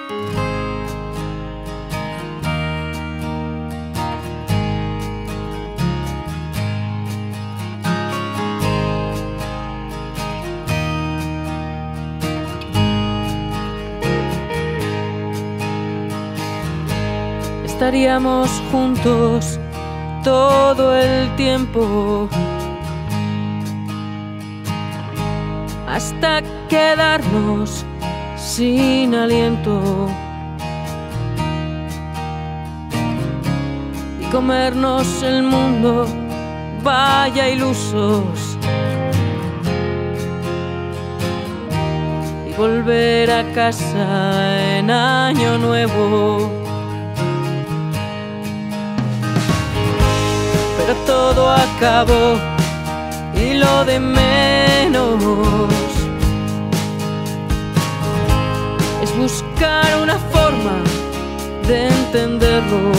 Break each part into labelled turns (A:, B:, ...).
A: Estaríamos juntos todo el tiempo hasta quedarnos sin aliento y comernos el mundo, vaya ilusos, y volver a casa en año nuevo. Pero todo acabó y lo de menos es buscar una forma de entenderlo.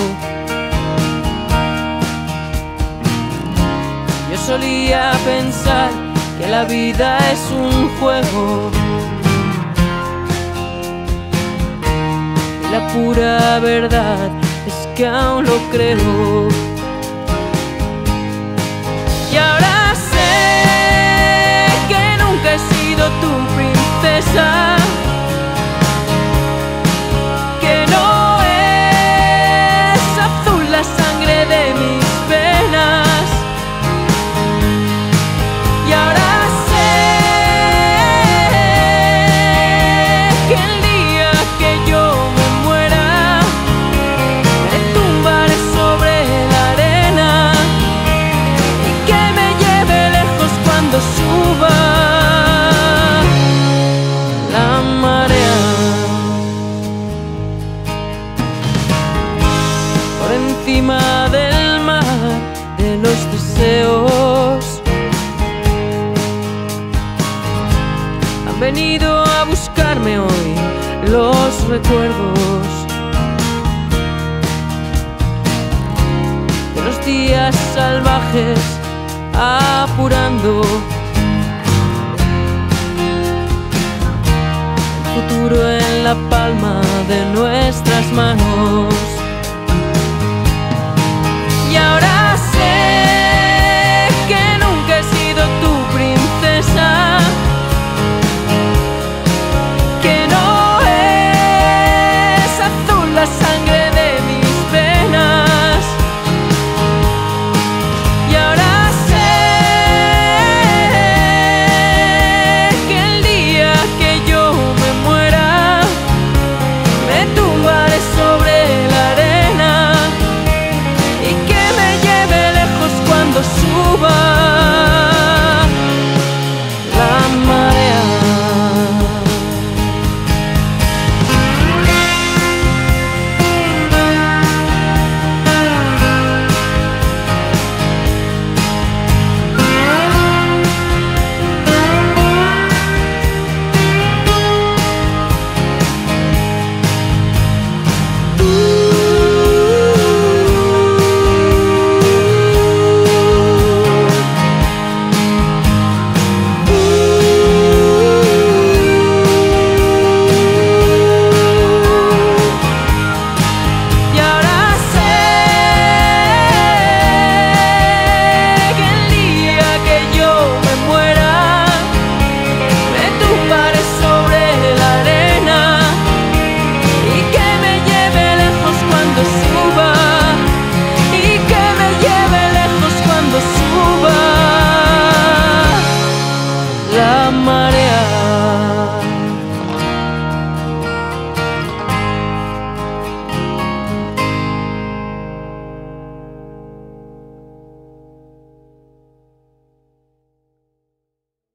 A: Yo solía pensar que la vida es un juego, y la pura verdad es que aún lo creo. Y ahora sé que nunca he sido tu princesa, que no es azul la sangre de mis venas. Y ahora sé que el día que yo me muera, me tumbaré sobre la arena y que me lleve lejos cuando suba la marea. Por encima del mar de los deseos han venido a buscarme hoy los recuerdos de los días salvajes, apurando el futuro en la palma de nuestras manos.